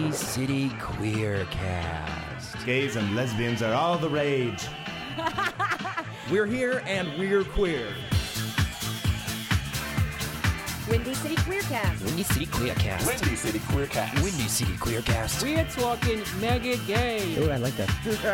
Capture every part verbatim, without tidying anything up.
Windy City Queercast. Gays and lesbians are all the rage. We're here and we're queer. Windy City Queercast. Windy City Queercast. Windy City Queercast. Windy City Queercast. We're talking mega gay. Oh, I like that.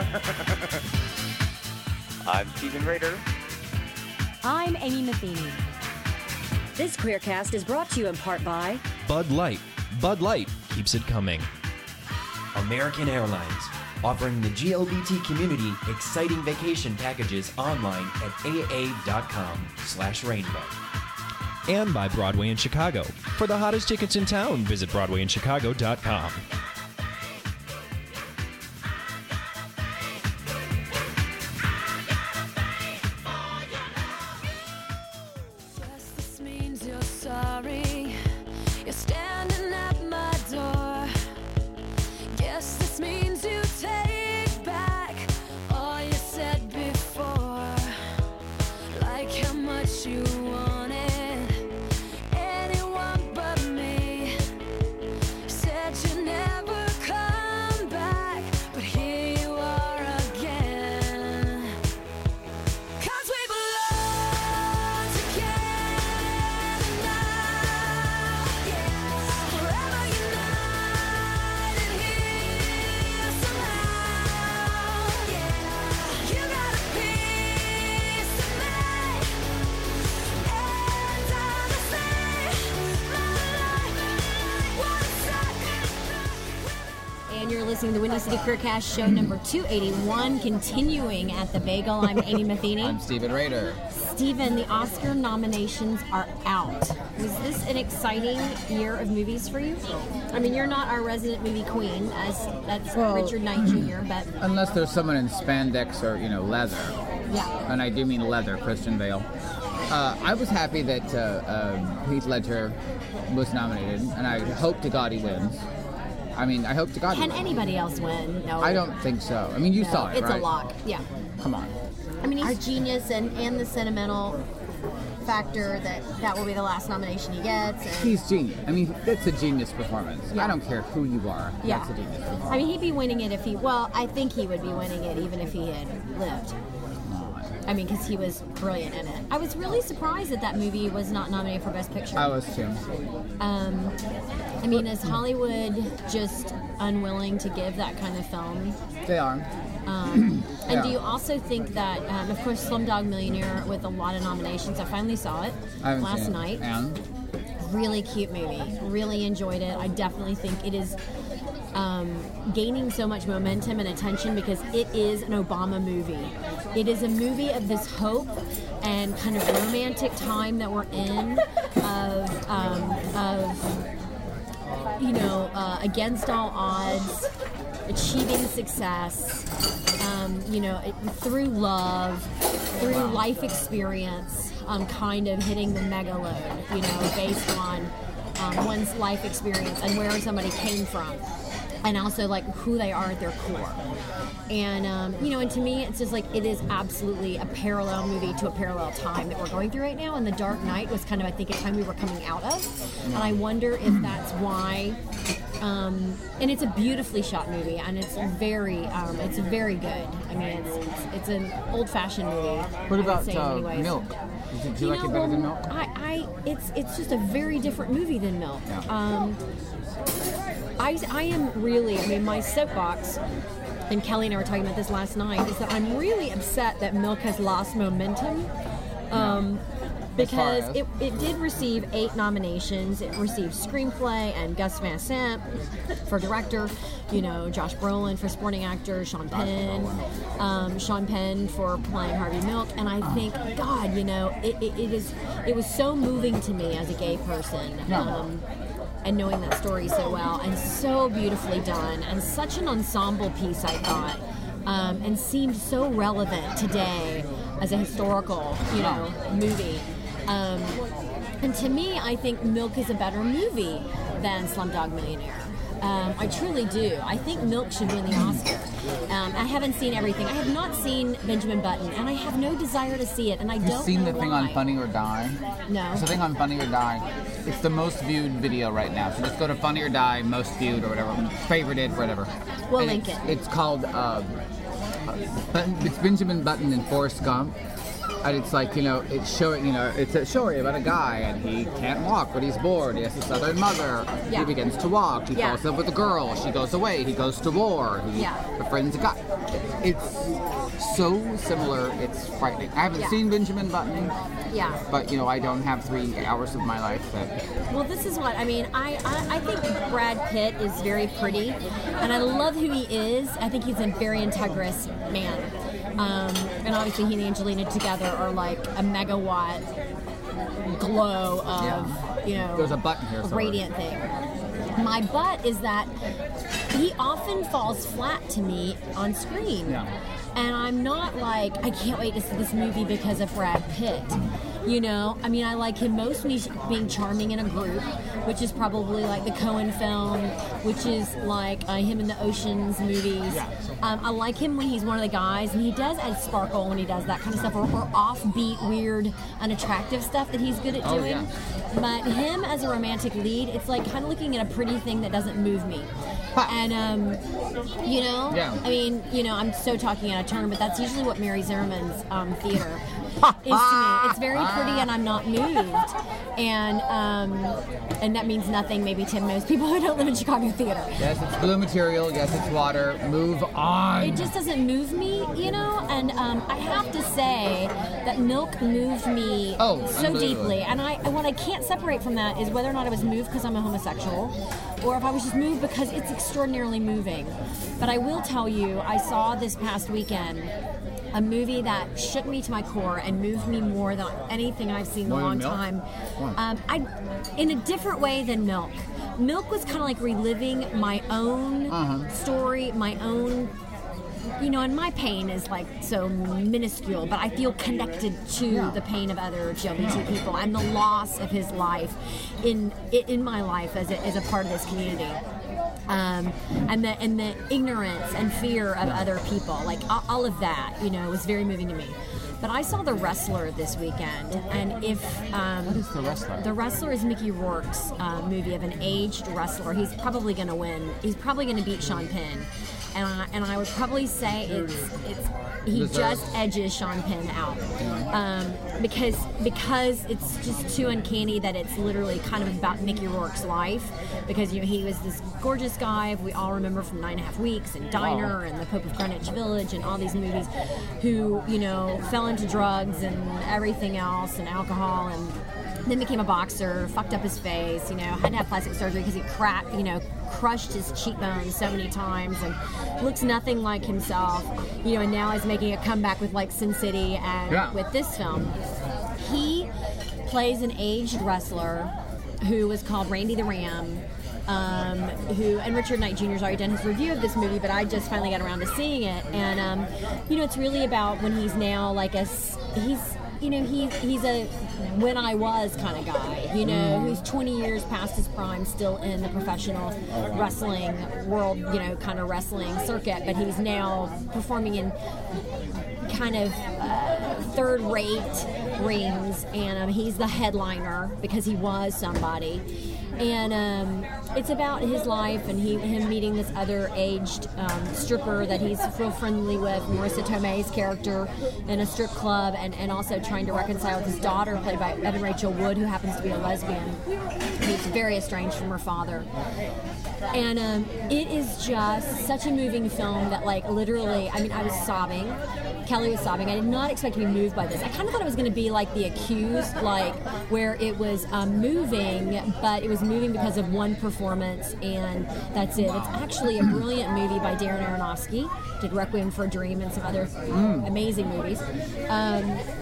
I'm Stephen Rader. I'm Amy Matheny. This Queercast is brought to you in part by Bud Light. Bud Light keeps it coming. American Airlines, offering the G L B T community exciting vacation packages online at aa.com slash rainbow. And by Broadway in Chicago. For the hottest tickets in town, visit broadway in chicago dot com. listening to the Windy City Queercast show number two eighty-one, continuing at the Bagel. I'm Amy Matheny. I'm Stephen Rader. Stephen, the Oscar nominations are out. Was this an exciting year of movies for you? I mean, you're not our resident movie queen, as that's well, Richard Knight Junior, but unless there's someone in spandex or, you know, leather. Yeah. And I do mean leather, Christian Bale. Uh, I was happy that uh, uh, Heath Ledger was nominated, and I hope to God he wins. I mean, I hope to God Can he wins. anybody else win? No. I don't think so. I mean, you no, saw it, it's right? It's a lock, yeah. Come on. I mean, he's genius, and, and the sentimental factor that that will be the last nomination he gets. And he's genius. I mean, that's a genius performance. Yeah. I don't care who you are. Yeah. That's a genius performance. I mean, he'd be winning it if he, well, I think he would be winning it even if he had lived. I mean, because he was brilliant in it. I was really surprised that that movie was not nominated for Best Picture. I was too. Um, I mean, is Hollywood just unwilling to give that kind of film? They are. Um, and yeah. do you also think that, um, of course, Slumdog Millionaire with a lot of nominations? I finally saw it I haven't last seen it. night. And? Really cute movie. Really enjoyed it. I definitely think it is um, gaining so much momentum and attention because it is an Obama movie. It is a movie of this hope and kind of romantic time that we're in of, um, of you know, uh, against all odds, achieving success, um, you know, it, through love, through life experience, um, kind of hitting the mega load, you know, based on um, one's life experience and where somebody came from, and also like who they are at their core. And, um, you know, and to me, it's just like, it is absolutely a parallel movie to a parallel time that we're going through right now. And The Dark Knight was kind of, I think, a time we were coming out of. And I wonder if that's why, um, and it's a beautifully shot movie, and it's very, um, it's very good. I mean, it's it's, it's an old-fashioned movie. What about say, uh, Milk? Did you, did you you like know, it better well, than Milk? I, I, it's, it's just a very different movie than Milk. Yeah. Um, I, I am really, I mean, my soapbox, and Kelly and I were talking about this last night, is that I'm really upset that Milk has lost momentum. Um, because it, it did receive eight nominations. It received screenplay and Gus Van Sant for director, you know, Josh Brolin for supporting actor, Sean Penn, um, Sean Penn for playing Harvey Milk, and I think, God, you know, it, it, it is it was so moving to me as a gay person. Um, and knowing that story so well, and so beautifully done, and such an ensemble piece, I thought, um, and seemed so relevant today as a historical, you know, movie. Um, and to me, I think Milk is a better movie than Slumdog Millionaire. Um, I truly do. I think Milk should win the Oscar. Um, I haven't seen everything. I have not seen Benjamin Button, and I have no desire to see it, and I Have don't you seen know the thing why. on Funny or Die? No. There's a thing on Funny or Die it's the most viewed video right now. So just go to Funny or Die, most viewed or whatever, favorited, whatever. We'll And link it's, it. It's called, uh, it's Benjamin Button and Forrest Gump. And it's like, you know, it's showing, you know, it's a story about a guy and he can't walk, but he's bored. He has a southern mother. Yeah. He begins to walk. He Yeah. falls in love with a girl. She goes away. He goes to war. He Yeah. befriends a guy. It's so similar. It's frightening. I haven't Yeah. seen Benjamin Button, Yeah. but, you know, I don't have three hours of my life that... Well, this is what I mean. I, I I think Brad Pitt is very pretty, and I love who he is. I think he's a very integrous man. Um, and obviously, he and Angelina together are like a megawatt glow of, Yeah. you know, There's a button here a somewhere. radiant thing. My butt is that he often falls flat to me on screen. Yeah. And I'm not like, I can't wait to see this movie because of Brad Pitt. You know, I mean, I like him most when he's being charming in a group, which is probably like the Coen film, which is like uh, him in the Oceans movies. Um, I like him when he's one of the guys, and he does add sparkle when he does that kind of stuff, or, or offbeat, weird, unattractive stuff that he's good at Oh, doing. yeah. But him as a romantic lead, it's like kind of looking at a pretty thing that doesn't move me. And, um, you know, Yeah. I mean, you know, I'm so talking out of turn, but that's usually what Mary Zimmerman's um, theater is to me. It's very pretty and I'm not moved. And um, and that means nothing maybe to most people who don't live in Chicago theater. Yes, it's blue material. Yes, it's water. Move on. It just doesn't move me, you know? And um, I have to say that Milk moved me Oh, so unbelievably. deeply. And I, and what I can't separate from that is whether or not I was moved because I'm a homosexual, or if I was just moved because it's extraordinarily moving. But I will tell you, I saw this past weekend a movie that shook me to my core and moved me more than anything I've seen in a More long than Milk? time. Why? Um, I, in a different way than Milk. Milk was kind of like reliving my own Uh-huh. story, my own, you know, and my pain is like so minuscule, but I feel connected to Yeah. the pain of other L G B T people and the loss of his life in in my life as a, as a part of this community. Um, and the and the ignorance and fear of other people, like all, all of that, you know, was very moving to me. But I saw The Wrestler this weekend, and if um, What is The Wrestler? The Wrestler is Mickey Rourke's uh, movie of an aged wrestler. He's probably going to win. He's probably going to beat Sean Penn, and I, and I would probably say it's it's he Deserves. just edges Sean Penn out um, because because it's just too uncanny that it's literally kind of about Mickey Rourke's life, because you know he was this gorgeous guy we all remember from Nine and a Half Weeks and Diner and The Pope of Greenwich Village and all these movies, who you know fell into drugs and everything else and alcohol, and then became a boxer, fucked up his face, you know, had to have plastic surgery because he cracked, you know, crushed his cheekbones so many times and looks nothing like himself, you know, and now he's making a comeback with like Sin City and Yeah. with this film. He plays an aged wrestler who was called Randy the Ram, um, who, and Richard Knight Junior's already done his review of this movie, but I just finally got around to seeing it. And, um, you know, it's really about when he's now like a, s- he's, you know, he, he's a when I was kind of guy, you know, who's twenty years past his prime, still in the professional wrestling world, you know, kind of wrestling circuit, but he's now performing in kind of uh, third-rate rings, and um, he's the headliner because he was somebody. And um, it's about his life and he, him meeting this other aged um, stripper that he's real friendly with, Marissa Tomei's character, in a strip club, and, and also trying to reconcile with his daughter, played by Evan Rachel Wood, who happens to be a lesbian. He's very estranged from her father. And um, it is just such a moving film that, like, literally, I mean, I was sobbing. Kelly was sobbing. I did not expect to be moved by this. I kind of thought it was going to be like The Accused, like where it was um, moving, but it was moving because of one performance, and that's it. It's actually a brilliant movie by Darren Aronofsky. Did Requiem for a Dream and some other amazing movies. Um,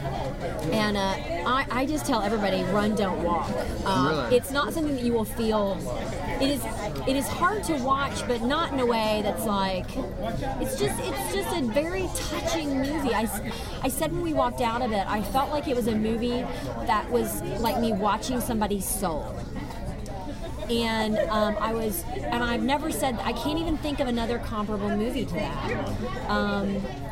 and uh, I, I just tell everybody, run, don't walk. Um, Really? It's not something that you will feel. It is. It is hard to watch, but not in a way that's like. It's just. It's just a very touching movie. I, s- I said when we walked out of it, I felt like it was a movie that was like me watching somebody's soul. And um, I was, and I've never said. I can't even think of another comparable movie to that. Um,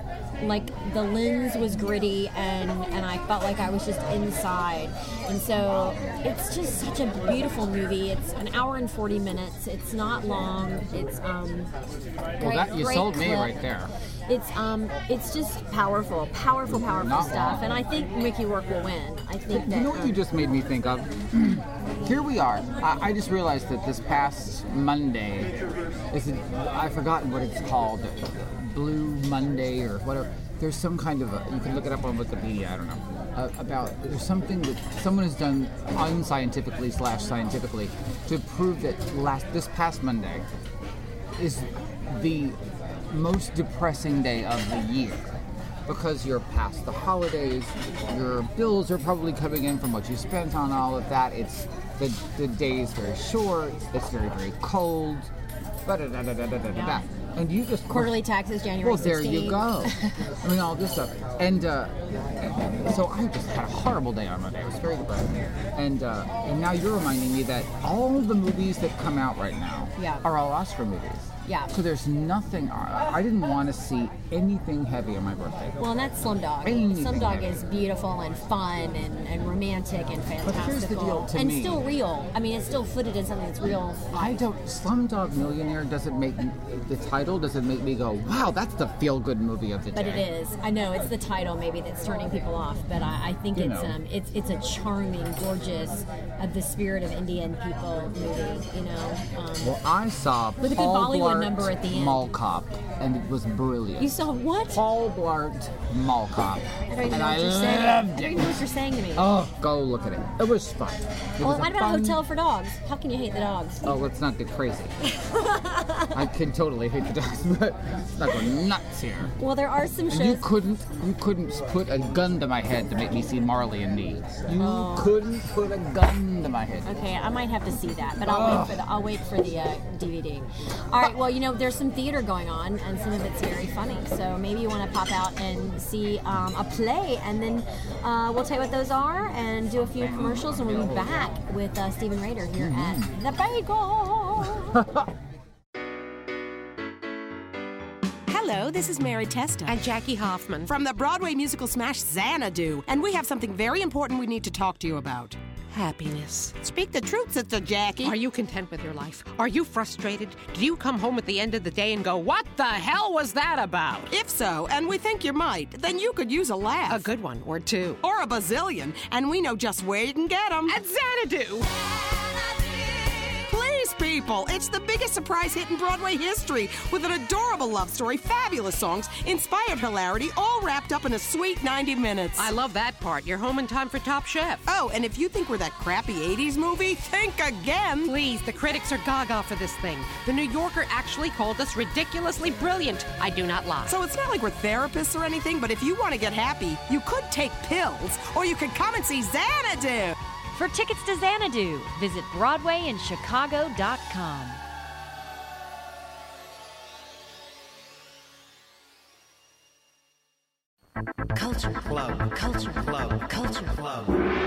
like the lens was gritty, and, and I felt like I was just inside. And so it's just such a beautiful movie. It's an hour and forty minutes. It's not long. It's um. Well, great, that you great sold me clip. right there. It's um, it's just powerful, powerful, powerful Not stuff, wrong. and I think Mickey Rourke will win. I think that. You know what you just made me think of? Here we are. I, I just realized that this past Monday, is it, I've forgotten what it's called, Blue Monday or whatever. There's some kind of a, you can look it up on Wikipedia, I don't know, uh, about, there's something that someone has done unscientifically slash scientifically to prove that last this past Monday is the most depressing day of the year. Because you're past the holidays, your bills are probably coming in from what you spent on all of that. It's the the day is very short. It's very very cold. Da-da-da-da-da-da-da-da. And you just Quarterly taxes, January well, there sixteenth. you go. I mean, all this stuff. And uh, so I just had a horrible day on Monday. It was very depressing. And uh, and now you're reminding me that all the movies that come out right now Yeah. are all Oscar movies. Yeah. So there's nothing. I didn't want to see anything heavy on my birthday. Well, and that's Slumdog. Anything Slumdog heavy. is beautiful and fun and, and romantic and fantastical. But here's the deal to and me. still real. I mean, it's still footed in something that's real. I don't. Slumdog Millionaire doesn't make me, the title doesn't make me go, wow, that's the feel-good movie of the But day. it is. I know it's the title maybe that's turning people off. But I, I think You it's know. um it's it's a charming, gorgeous, of the spirit of Indian people movie. You know. Um, Well, I saw With a good Paul Bollywood Blart number at the end. Mall Cop, and it was brilliant. you saw what? Paul Blart Mall Cop, I don't even and know I what you're saying. I loved don't it. even know what you're saying to me. Oh, go look at it. It was fun. It well, was a what about fun- Hotel for Dogs? How can you hate the dogs? Oh, let's not get crazy. I can totally hate the dogs, but let's not go nuts here. Well, there are some And shows. you couldn't, you couldn't put a gun to my head to make me see Marley and Me. You Oh. couldn't put a gun to my head. Okay, I might have to see that, but I'll wait for the I'll wait for the uh, D V D. All right, well, you know, there's some theater going on, and some of it's very funny. So maybe you want to pop out and see um, a play, and then uh, we'll tell you what those are, and do a few commercials, and we'll be back with uh, Stephen Rader here at the Bagel. Hello, this is Mary Testa And Jackie Hoffman. from the Broadway musical smash Xanadu, and we have something very important we need to talk to you about. Happiness. Speak the truth, Sister Jackie. Are you content with your life? Are you frustrated? Do you come home at the end of the day and go, what the hell was that about? If so, and we think you might, then you could use a laugh. A good one, or two. Or a bazillion, and we know just where you can get them. At Xanadu! Please, people, it's the biggest surprise hit in Broadway history, with an adorable love story, fabulous songs, inspired hilarity, all wrapped up in a sweet ninety minutes. I love that part. You're home in time for Top Chef. Oh, and if you think we're that crappy eighties movie, think again. Please, the critics are gaga for this thing. The New Yorker actually called us ridiculously brilliant. I do not lie. So it's not like we're therapists or anything, but if you want to get happy, you could take pills, or you could come and see Xanadu. For tickets to Xanadu, visit Broadway in Chicago dot com. Culture Club. Culture Club. Culture Club.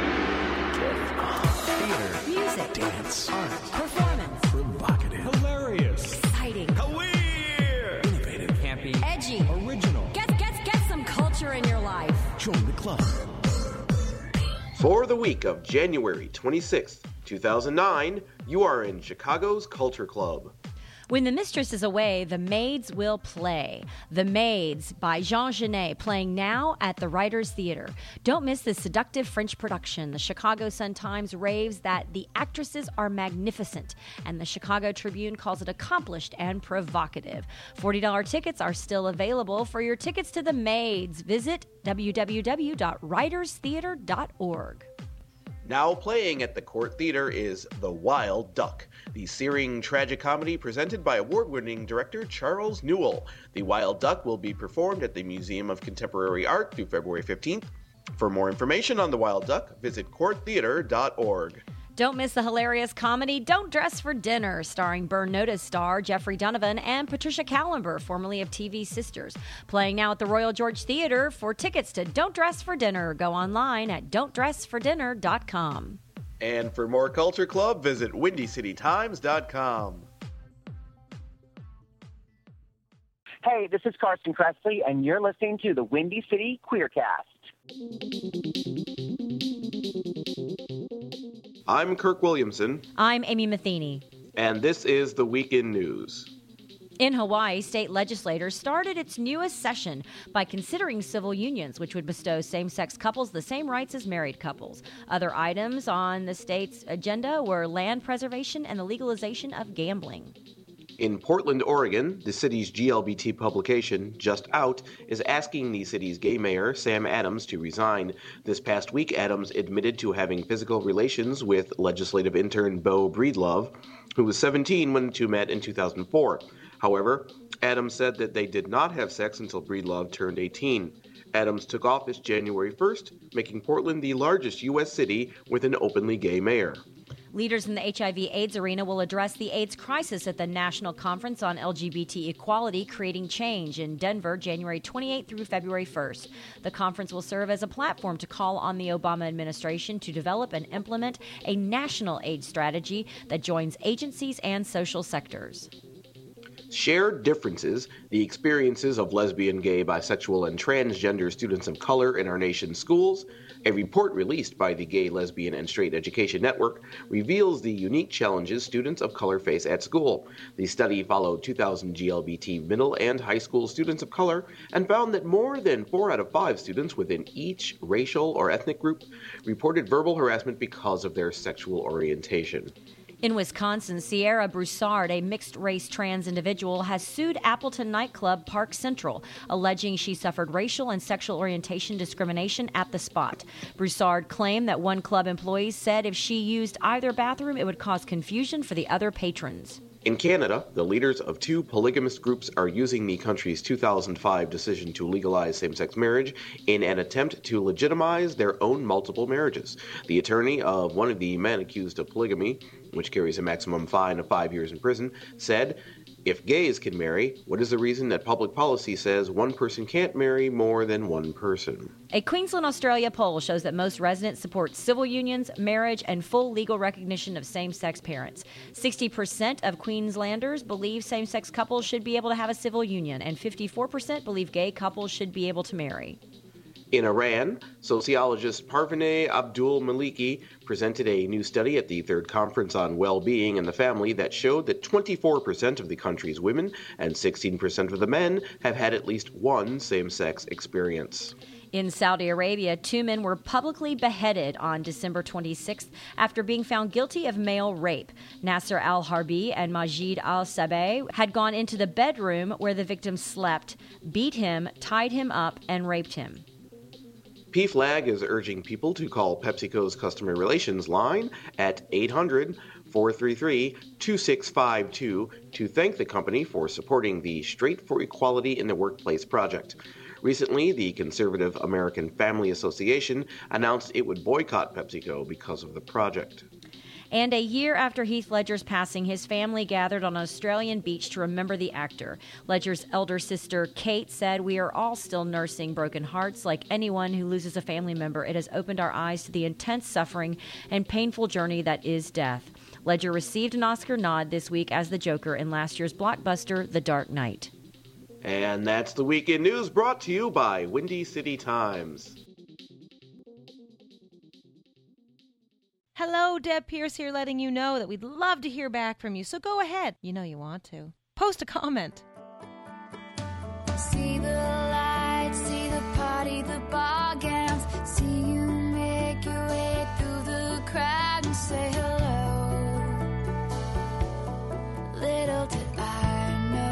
Theater. Music. Dance. Art. Performance. Provocative. Hilarious. Exciting. Weird. Innovative. Campy. Edgy. Original. Get, get, get some culture in your life. Join the club. For the week of January twenty-sixth, two thousand nine, you are in Chicago's Culture Club. When the mistress is away, the maids will play. The Maids by Jean Genet, playing now at the Writers Theater. Don't miss this seductive French production. The Chicago Sun-Times raves that the actresses are magnificent, and the Chicago Tribune calls it accomplished and provocative. forty dollars tickets are still available. For your tickets to the Maids, visit w w w dot writers theater dot org. Now playing at the Court Theater is The Wild Duck, the searing tragicomedy presented by award-winning director Charles Newell. The Wild Duck will be performed at the Museum of Contemporary Art through February fifteenth. For more information on The Wild Duck, visit court theater dot org. Don't miss the hilarious comedy Don't Dress for Dinner, starring Burn Notice star Jeffrey Donovan and Patricia Callenber, formerly of T V Sisters. Playing now at the Royal George Theater. For tickets to Don't Dress for Dinner, go online at don't dress for dinner dot com. And for more Culture Club, visit windy city times dot com. Hey, this is Carson Kressley, and you're listening to the Windy City Queercast. I'm Kirk Williamson. I'm Amy Matheny. And this is the Weekend News. In Hawaii, state legislators started its newest session by considering civil unions, which would bestow same-sex couples the same rights as married couples. Other items on the state's agenda were land preservation and the legalization of gambling. In Portland, Oregon, the city's G L B T publication, Just Out, is asking the city's gay mayor, Sam Adams, to resign. This past week, Adams admitted to having physical relations with legislative intern Beau Breedlove, who was seventeen when the two met in two thousand four. However, Adams said that they did not have sex until Breedlove turned eighteen. Adams took office January first, making Portland the largest U S city with an openly gay mayor. Leaders in the H I V AIDS arena will address the AIDS crisis at the National Conference on L G B T Equality, Creating Change in Denver, January twenty-eighth through February first. The conference will serve as a platform to call on the Obama administration to develop and implement a national AIDS strategy that joins agencies and social sectors. Shared differences, the experiences of lesbian, gay, bisexual, and transgender students of color in our nation's schools. A report released by the Gay, Lesbian, and Straight Education Network reveals the unique challenges students of color face at school. The study followed two thousand G L B T middle and high school students of color and found that more than four out of five students within each racial or ethnic group reported verbal harassment because of their sexual orientation. In Wisconsin, Sierra Broussard, a mixed-race trans individual, has sued Appleton nightclub Park Central, alleging she suffered racial and sexual orientation discrimination at the spot. Broussard claimed that one club employee said if she used either bathroom, it would cause confusion for the other patrons. In Canada, the leaders of two polygamist groups are using the country's two thousand five decision to legalize same-sex marriage in an attempt to legitimize their own multiple marriages. The attorney of one of the men accused of polygamy, which carries a maximum fine of five years in prison, said, "If gays can marry, what is the reason that public policy says one person can't marry more than one person?" A Queensland, Australia poll shows that most residents support civil unions, marriage, and full legal recognition of same-sex parents. sixty percent of Queenslanders believe same-sex couples should be able to have a civil union, and fifty-four percent believe gay couples should be able to marry. In Iran, sociologist Parvineh Abdul-Maliki presented a new study at the Third Conference on Well-Being and the Family that showed that twenty-four percent of the country's women and sixteen percent of the men have had at least one same-sex experience. In Saudi Arabia, two men were publicly beheaded on December twenty-sixth after being found guilty of male rape. Nasser al-Harbi and Majid al-Sabeh had gone into the bedroom where the victim slept, beat him, tied him up, and raped him. P F L A G is urging people to call PepsiCo's customer relations line at eight hundred, four three three, two six five two to thank the company for supporting the Straight for Equality in the Workplace project. Recently, the Conservative American Family Association announced it would boycott PepsiCo because of the project. And a year after Heath Ledger's passing, his family gathered on an Australian beach to remember the actor. Ledger's elder sister, Kate, said, "We are all still nursing broken hearts. Like anyone who loses a family member, it has opened our eyes to the intense suffering and painful journey that is death." Ledger received an Oscar nod this week as the Joker in last year's blockbuster, The Dark Knight. And that's the Weekend News brought to you by Windy City Times. Hello, Deb Pierce here, letting you know that we'd love to hear back from you, so go ahead. You know you want to. Post a comment. See the lights, see the party, the ball gowns. See you make your way through the crowd and say hello. Little did I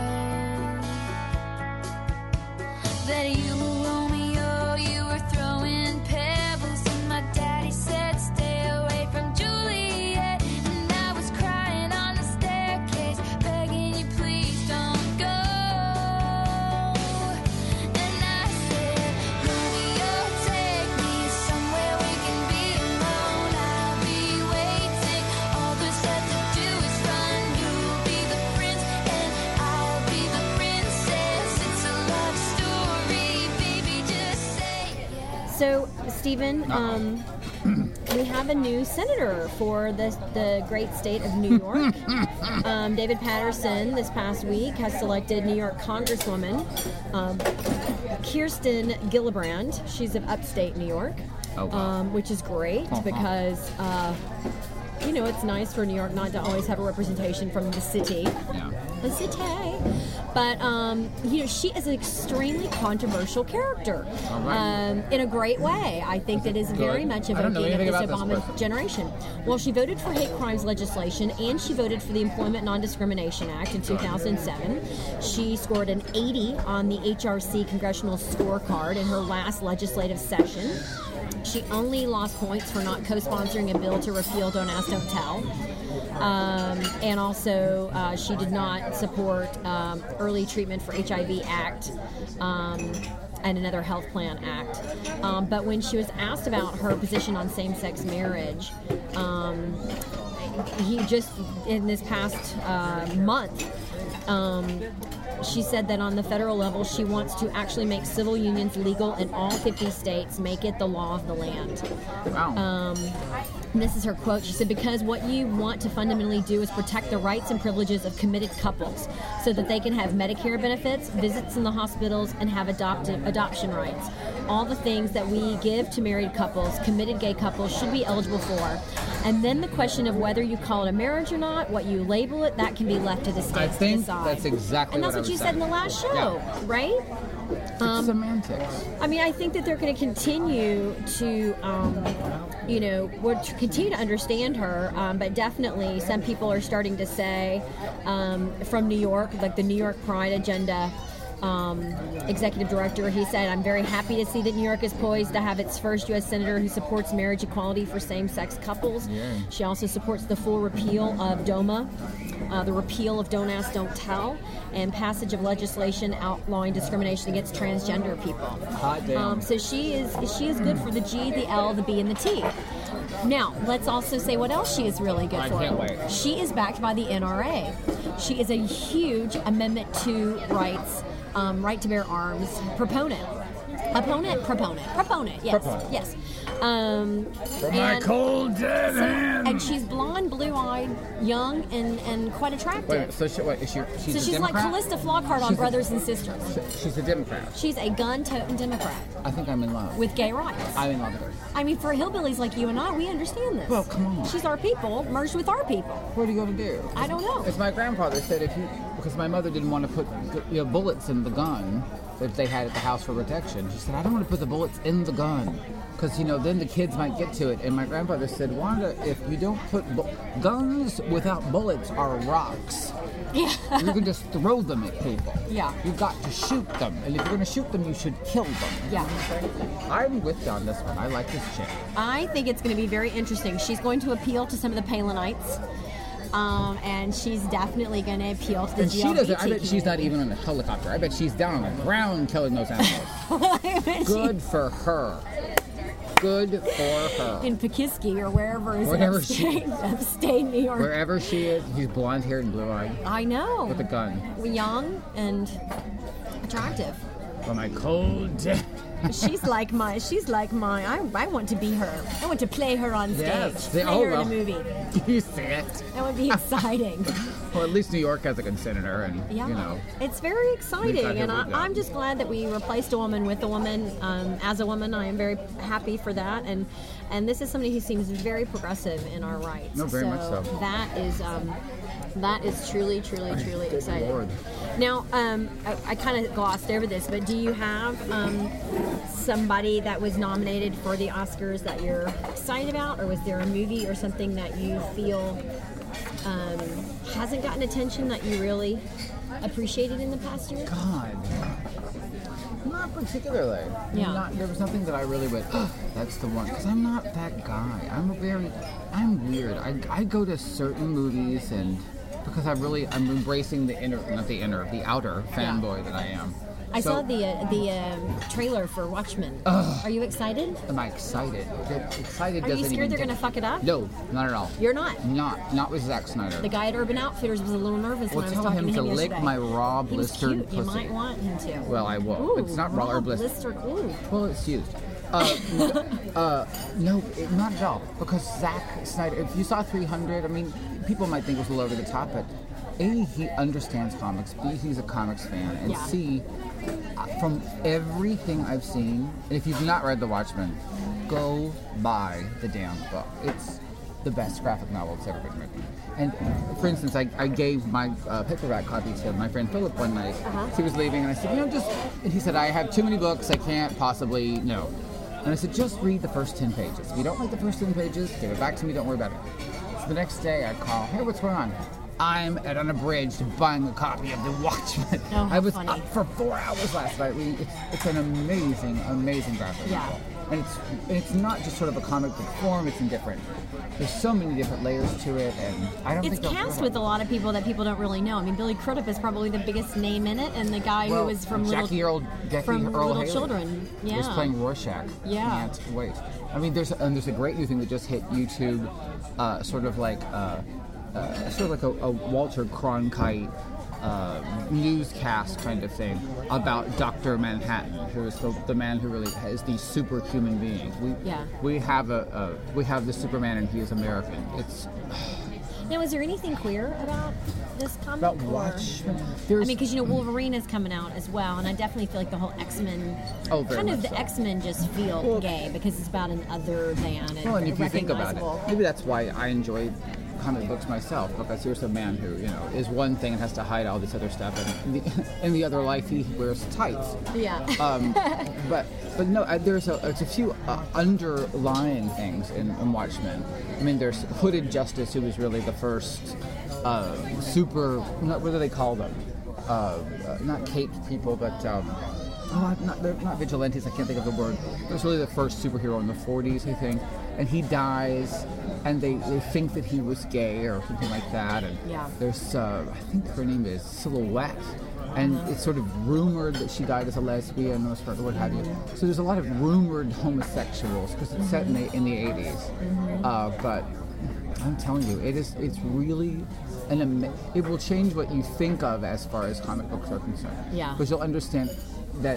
know that you were Romeo, you were throwing pebbles, and my daddy said stay away from Juliet, and I was crying on the staircase, begging you please don't go. And I said, Romeo, take me somewhere we can be alone. I'll be waiting, all there's left to do is run. You'll be the prince and I'll be the princess. It's a love story, baby, just say yes. So, Stephen, um, we have a new senator for the, the great state of New York. um, David Patterson this past week has selected New York Congresswoman um, Kirsten Gillibrand. She's of upstate New York, Oh, wow. um, which is great Uh-huh. because, uh, you know, it's nice for New York not to always have a representation from the city. Yeah. The city. But, um, you know, she is an extremely controversial character All right. um, in a great way. I think that is Good. very much I don't know evoking of anything this about this Obama person. generation. Well, she voted for hate crimes legislation and she voted for the Employment Non-Discrimination Act in two thousand seven. She scored an eighty on the H R C congressional scorecard in her last legislative session. She only lost points for not co-sponsoring a bill to repeal Don't Ask, Don't Tell. Um, and also, uh, she did not support um, Early Treatment for H I V Act um, and another health plan act. Um, but when she was asked about her position on same-sex marriage, um, he just, in this past uh, month, um, she said that on the federal level, she wants to actually make civil unions legal in all fifty states, make it the law of the land. Wow. Um, and this is her quote. She said, because what you want to fundamentally do is protect the rights and privileges of committed couples so that they can have Medicare benefits, visits in the hospitals, and have adoptive, adoption rights. All the things that we give to married couples, committed gay couples, should be eligible for. And then the question of whether you call it a marriage or not, what you label it, that can be left to the states I think to decide. that's exactly And that's what I what, was you said saying. in the last show, Yeah. right? Um, semantics. I mean, I think that they're going to continue to, um, you know, would continue to understand her, um, but definitely some people are starting to say um, from New York, like the New York Pride Agenda um, executive director, he said, I'm very happy to see that New York is poised to have its first U S senator who supports marriage equality for same-sex couples. Yeah. She also supports the full repeal of DOMA, uh, the repeal of Don't Ask, Don't Tell, and passage of legislation outlawing discrimination against transgender people. Hot damn. Um, so she is she is good for the G, the L, the B, and the T. Now, let's also say what else she is really good I for. can't wait. She is backed by the N R A. She is a huge Amendment two rights, um, right to bear arms proponent. Opponent, proponent, proponent. Yes, Proponent. yes. Um, For my cold dead so- hand. And she's blonde, blue-eyed, young, and, and quite attractive. Wait, so she, wait, is she, she's so a she's like Democrat? Callista Flockhart on She's a- Brothers and Sisters. She's a Democrat. She's a gun-toting Democrat I think I'm in love. with gay rights. I'm in love with her. I mean, for hillbillies like you and I, we understand this. Well, come on. She's our people, merged with our people. What are you going to do? I don't know. As my grandfather said, if you, because my mother didn't want to put you know, bullets in the gun that they had at the house for protection. She said, I don't want to put the bullets in the gun because, you know, then the kids might get to it. And my grandfather said, Wanda, if you don't put bu- guns without bullets are rocks. Yeah. You can just throw them at people. Yeah. You've got to shoot them. And if you're going to shoot them, you should kill them. Yeah. I'm with you on this one. I like this chick. I think it's going to be very interesting. She's going to appeal to some of the Palinites. Um, and she's definitely going to appeal to the And she G L B T doesn't, I bet she's not even on a helicopter. I bet she's down on the ground killing those animals. Good for her. Good for her. in Poughkeepsie or wherever is Wherever upstate, she- upstate New York. Wherever she is, she's blonde haired and blue eyed. I know. With a gun. Young and attractive. For my cold death. She's like my. She's like my. I, I want to be her. I want to play her on stage. Yes, play they- oh, her well. in a movie. You see it. That would be exciting. Well, at least New York has a good senator, and, Yeah, you know. it's very We've exciting, got and her I, with that. I'm just glad that we replaced a woman with a woman. Um, as a woman, I am very happy for that, and and this is somebody who seems very progressive in our rights. No, very much so. That is um, that is truly, truly, truly Good exciting. Lord. Now, um, I, I kind of glossed over this, but do you have um, somebody that was nominated for the Oscars that you're excited about, or was there a movie or something that you feel um, hasn't gotten attention that you really appreciated in the past year? God. Not particularly. Yeah. Not, there was nothing that I really went, oh, that's the one. Because I'm not that guy. I'm a very, I'm weird. I, I go to certain movies and, because I really, I'm embracing the inner, not the inner, the outer fanboy that I am. I So- saw the uh, the um, trailer for Watchmen. Ugh. Are you excited? Am I excited? That excited Are you doesn't scared even they're get- going to fuck it up? No, not at all. You're not? Not, not with Zack Snyder. The guy at Urban Outfitters was a little nervous Well, when I was tell talking him to to him lick yesterday. my raw, He was blistered cute. You pussy. might want him to. Well, I will. Ooh, It's not raw or blistered. blistered. Ooh. Well, it's used. Uh, uh, no, it, not at all. Because Zack Snyder, if you saw three hundred, I mean, people might think it was a little over the top, but A, he understands comics. B, he's a comics fan. And Yeah. C, uh, from everything I've seen, and if you've not read The Watchmen, go buy the damn book. It's the best graphic novel that's ever been written. And for instance, I, I gave my uh, paperback copy to my friend Philip one night. Uh-huh. He was leaving, and I said, you know, just. And he said, I have too many books. I can't possibly. No. And I said, just read the first ten pages. If you don't like the first ten pages, give it back to me. Don't worry about it. So the next day, I call. Hey, what's going on? I'm at Unabridged buying a copy of The Watchmen. Oh, how I was funny. up for four hours last night. We, it's, it's an amazing, amazing graphic Yeah. novel. And it's it's not just sort of a comic book form, it's in different. There's so many different layers to it, and I don't It's think they'll cast forget with a it. lot of people that people don't really know. I mean, Billy Crudup is probably the biggest name in it, and the guy Well, who was from Jackie Little, Earl, Jackie from Earl Little Haley Children. Yeah. was playing Rorschach. Yeah. Can't wait. I mean, there's and there's a great new thing that just hit YouTube, uh, sort of like uh, uh, sort of like a, a Walter Cronkite uh, newscast kind of thing about Doctor Manhattan, who is the, the man who really is the superhuman being. We Yeah. we have a, a we have the Superman, and he is American. It's Now, is there anything queer about this comic? About or- Watchmen? I There's- mean, because you know Wolverine is coming out as well, and I definitely feel like the whole X-Men, Oh, very kind of much the so. X-Men just feel gay because it's about an other than and Well, and if you think about it, recognizable. maybe that's why I enjoy comic books myself, because here's a man who, you know, is one thing and has to hide all this other stuff, and in the, in the other life he wears tights. Yeah. Um, but but no, uh, there's a it's a few uh, underlying things in, in Watchmen. I mean, there's Hooded Justice, who was really the first uh, super. What do they call them? Uh, uh, not caped people, but. Um, Oh, I'm not, they're not vigilantes, I can't think of the word. It was really the first superhero in the forties, I think. And he dies, and they, they think that he was gay or something like that. And Yeah. there's, uh, I think her name is Silhouette. And Uh-huh. it's sort of rumored that she died as a lesbian or sort of what have you. So there's a lot of rumored homosexuals, because it's set in the, in the eighties. Mhm. Uh, but I'm telling you, it is, it's really an ama- it will change what you think of as far as comic books are concerned. Yeah. Because you'll understand that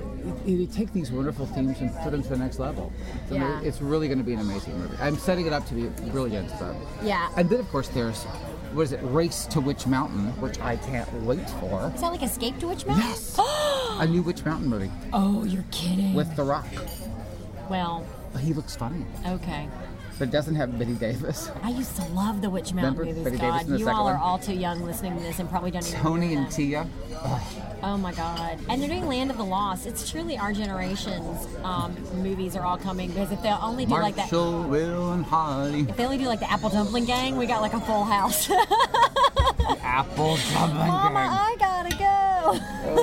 you take these wonderful themes and put them to the next level. It's, ama- Yeah. it's really going to be an amazing movie. I'm setting it up to be brilliant. So. Yeah. And then, of course, there's, what is it, Race to Witch Mountain, which I can't wait for. Is that like Escape to Witch Mountain? Yes! A new Witch Mountain movie. Oh, you're kidding. With The Rock. Well, He looks funny. okay. But it doesn't have Betty Davis. I used to love the Witch Mountain Remember movies. Betty God, Davis in the you second all one? are all too young listening to this and probably don't even Tony know and that. Tia. Ugh. Oh my God! And they're doing Land of the Lost. It's truly our generation's um, movies are all coming, because if they only do like that, Marshall, Will, and Hardy. if they only do like the Apple Dumpling Gang, we got like a full house. Apple Dumpling Mama, Gang. I gotta go.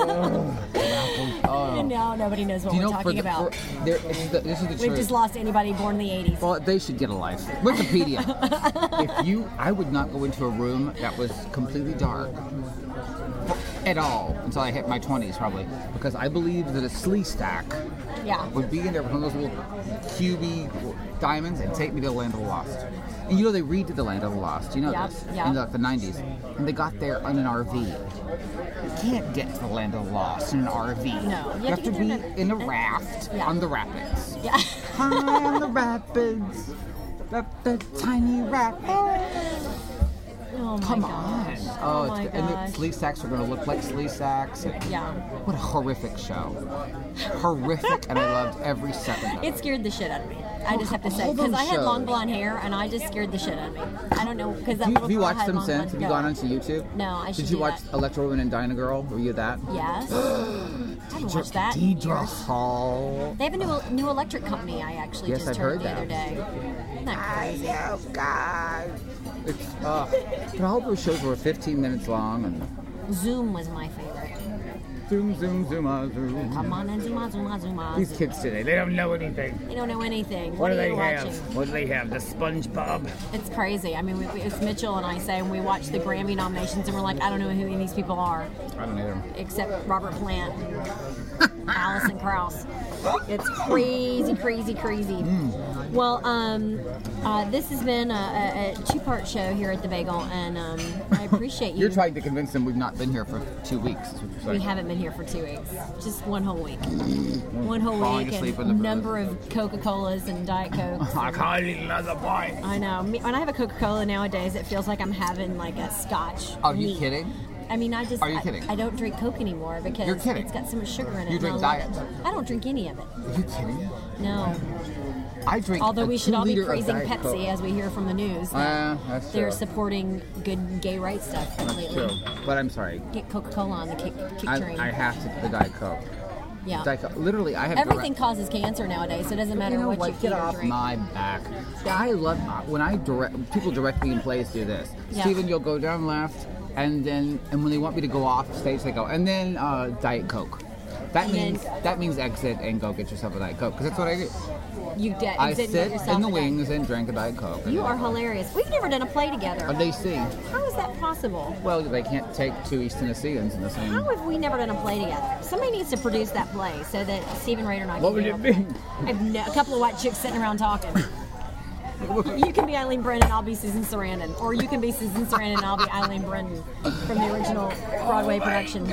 Oh. No, nobody knows what Do you we're know, for talking the, about. for, there, it's the, this is the We've truth. just lost anybody born in the eighties. Well, they should get a life. Wikipedia. If you, I would not go into a room that was completely dark at all until I hit my twenties, probably, because I believe that a slee stack Yeah. would be in there with one of those little cubey diamonds and take me to the Land of the Lost. And you know they redid the Land of the Lost. You know Yep, this yep. in the, the nineties, and they got there on an R V. You can't get to the Land of the Lost in an R V. No, you have, you have to, to be get in a- in a raft Yeah. on the rapids. Yeah. High on the rapids, the, the tiny rapids. Oh my Come gosh. on! Oh, Oh, my it's, and gosh. the slee sacks are going to look like slee sacks. And Yeah. What a horrific show! Horrific, and I loved every second of it. It scared the shit out of me. I just have to say, All because those I had long shows. blonde hair, and I just scared the shit out of me. I don't know, because that Have you, little have you girl watched had them long since? blonde Have you hair. gone onto YouTube? No, I should Did you do watch that. Electro Woman and Dyna Girl? Were you that? Yes. I haven't watched that. in Deidre years. Hall. They have a new new electric company. I actually Yes, just I've heard heard the that. other day. Isn't that crazy? Oh God! It's, uh, but all those shows were fifteen minutes long, and Zoom was my favorite. zoom, zoom, zoom, ah, zoom. Come on and zoom, ah, zoom, ah, zoom, ah, These zoom. kids today, they don't know anything. They don't know anything. What, What, do are they you have? watching? What do they have? The SpongeBob. It's crazy. I mean, we, it's Mitchell and I say when we watch the Grammy nominations, and we're like, I don't know who any of these people are, I don't either. except Robert Plant, and Alison Krauss. It's crazy, crazy, crazy. Mm. Well, um, uh, this has been a, a, a two-part show here at the Bagel, and um, I appreciate you. You're trying to convince them we've not been here for two weeks. is what you're We saying. haven't been here for two weeks. Just one whole week. One whole Falling week asleep and in the number of Coca-Colas and Diet Cokes. I can't eat another bite. I know. Me- When I have a Coca-Cola nowadays, it feels like I'm having like a Scotch. Are you neat. kidding? I mean, I just Are you I- kidding? I, don't drink Coke anymore because You're kidding. it's got so much sugar in it. You and drink I love diet. it. I don't drink any of it. Are you kidding? No. I drink. Although a we should all be two-liter of praising Diet Pepsi, Coke. as we hear from the news. that Uh, that's they're true. supporting good gay rights stuff That's lately. true. But I'm sorry. Get Coca-Cola on the kick, kick I, train. I have to the Diet Coke. yeah. Diet Coke. Literally, I have Everything direct- causes cancer nowadays, so it doesn't matter you know what, what? you Get eat or off drink. my back. I love when I direct people direct me in plays do this. Yeah. Steven, you'll go down left, and then and when they want me to go off stage, they go and then uh, Diet Coke. That And means then- that means exit and go get yourself a Diet Coke because that's what I do. You de- I exit and sit get yourself in the a Diet- wings and drink a Diet Coke. You are hilarious. We've never done a play together. They see. How is that possible? Well, they can't take two East Tennesseans in the same. How have we never done a play together? Somebody needs to produce that play so that Stephen Rader and I can What would do it a- be? I've no, a couple of white chicks sitting around talking. You can be Eileen Brennan, I'll be Susan Sarandon. Or you can be Susan Sarandon, and I'll be Eileen Brennan from the original Broadway production.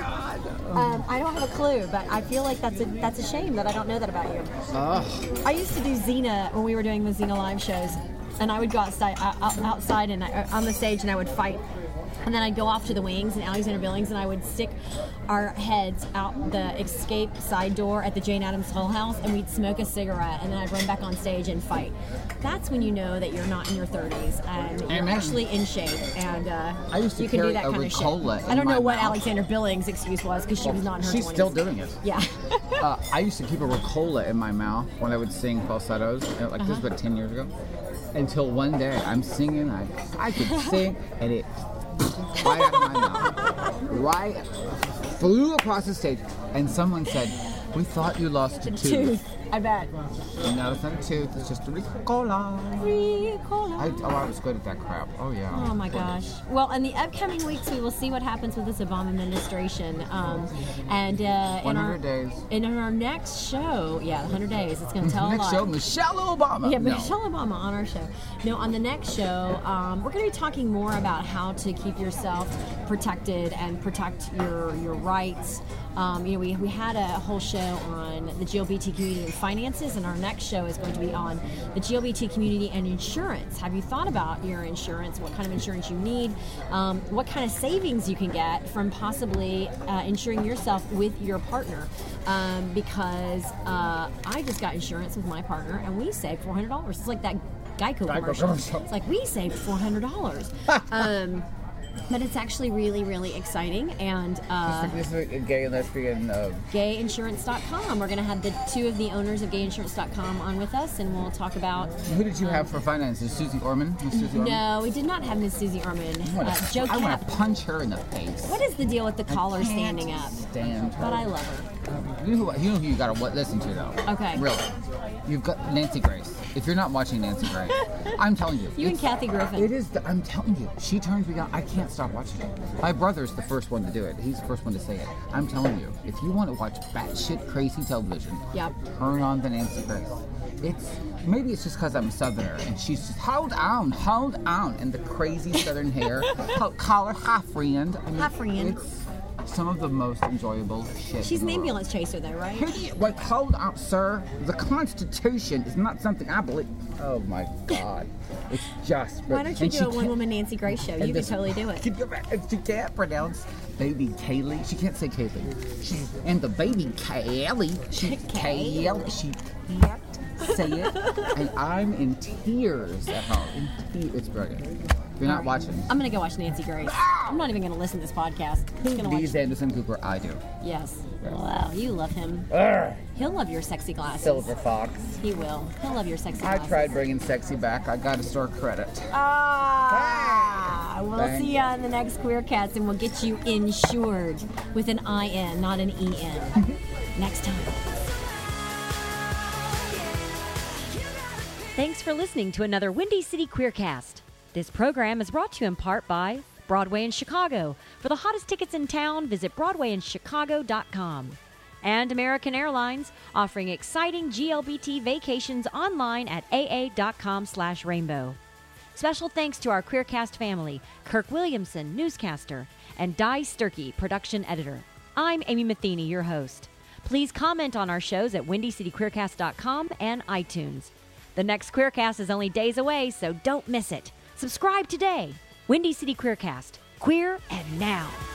Um, I don't have a clue, but I feel like that's a that's a shame that I don't know that about you. Oh. I used to do Xena when we were doing the Xena live shows, and I would go outside, out, outside and I, on the stage, and I would fight. And then I'd go off to the wings in Alexander Billings, and I would stick our heads out the escape side door at the Jane Addams Hull House, and we'd smoke a cigarette, and then I'd run back on stage and fight. That's when you know that you're not in your thirties and you're Amen. actually in shape, and uh, I used to you can do carry that a kind of shit. Ricola I in don't my know what mouth. Alexander Billings' excuse was because she was not in her She's twenties. still doing it. Yeah. uh, I used to keep a Ricola in my mouth when I would sing falsettos, you know, like this Uh-huh. was about ten years ago. Until one day I'm singing, I, I could sing, and it right out of my mouth, right, flew across the stage, and someone said, "We thought you lost a tooth." Tooth, I bet. No, it's not a tooth. It's just a Ricola. Ricola. I, oh, I was good at that crap. Oh yeah. Oh my gosh. Well, in the upcoming weeks, we will see what happens with this Obama administration. Um, and uh, in our one hundred days. and in our next show, yeah, one hundred days, it's going to tell a Next lot. show, Michelle Obama. Yeah, No. Michelle Obama on our show. No, on the next show, um, we're going to be talking more about how to keep yourself protected and protect your your rights. Um, you know, we, we had a whole show on the G L B T community and finances, and our next show is going to be on the G L B T community and insurance. Have you thought about your insurance? What kind of insurance you need? Um, what kind of savings you can get from possibly uh, insuring yourself with your partner? Um, because uh, I just got insurance with my partner, and we saved four hundred dollars. It's like that Geico, Geico commercial. commercial. It's like we saved four hundred dollars. um, but it's actually really, really exciting. And uh, This is a gay and lesbian. Uh, gay insurance dot com. We're going to have the two of the owners of gay insurance dot com on with us, and we'll talk about. who did you have for finances? Susie Orman? Miss Susie Orman? No, we did not have Miss Susie Orman. I wanna- Uh, Joe I want Cap. to punch her in the face. What is the deal with the collar can't standing up? Stand her. But I love her. You know who you, know who you got to listen to though. Okay. Really, you've got Nancy Grace. If you're not watching Nancy Grace, I'm telling you. You and it's- Kathy Griffin. It is. The, I'm telling you, she turns me on. I can't stop watching it. My brother's the first one to do it. He's the first one to say it. I'm telling you, if you want to watch batshit crazy television, Yep. turn on the Nancy Grace. It's maybe it's just because I'm a Southerner and she's just hold on, hold on, and the crazy Southern hair, Ho- collar half friend. I mean, Half friend. It's some of the most enjoyable shit. She's in an the world. ambulance chaser, though, right? Who do you, like, hold on, sir. The Constitution is not something I believe. Oh my God, it's just. Why don't you and do she a can't- one-woman Nancy Grace show? and You could this- totally do it. She can't pronounce baby Kaylee. She can't say Kaylee. She and the baby Kaylee. She Kaylee. She can't say it, and I'm in tears at home. In te- It's brilliant. If you're not watching, I'm going to go watch Nancy Grace. I'm not even going to listen to this podcast. I'm just going to watch. Dees Anderson Cooper. I do. Yes. Wow, you love him. Urgh. He'll love your sexy glasses. Silver Fox. He will. He'll love your sexy I glasses. tried bringing sexy back. I got to store credit. Ah, we'll Thank see you on the next Queer Cats, and we'll get you insured with an I N, not an E N. Next time. Thanks for listening to another Windy City Queercast. This program is brought to you in part by Broadway in Chicago. For the hottest tickets in town, visit broadway in chicago dot com. And American Airlines, offering exciting G L B T vacations online at aa.com slash rainbow. Special thanks to our QueerCast family, Kirk Williamson, newscaster, and Di Sturkey, production editor. I'm Amy Matheny, your host. Please comment on our shows at windy city queercast dot com and iTunes. The next QueerCast is only days away, so don't miss it. Subscribe today. Windy City QueerCast. Queer and now.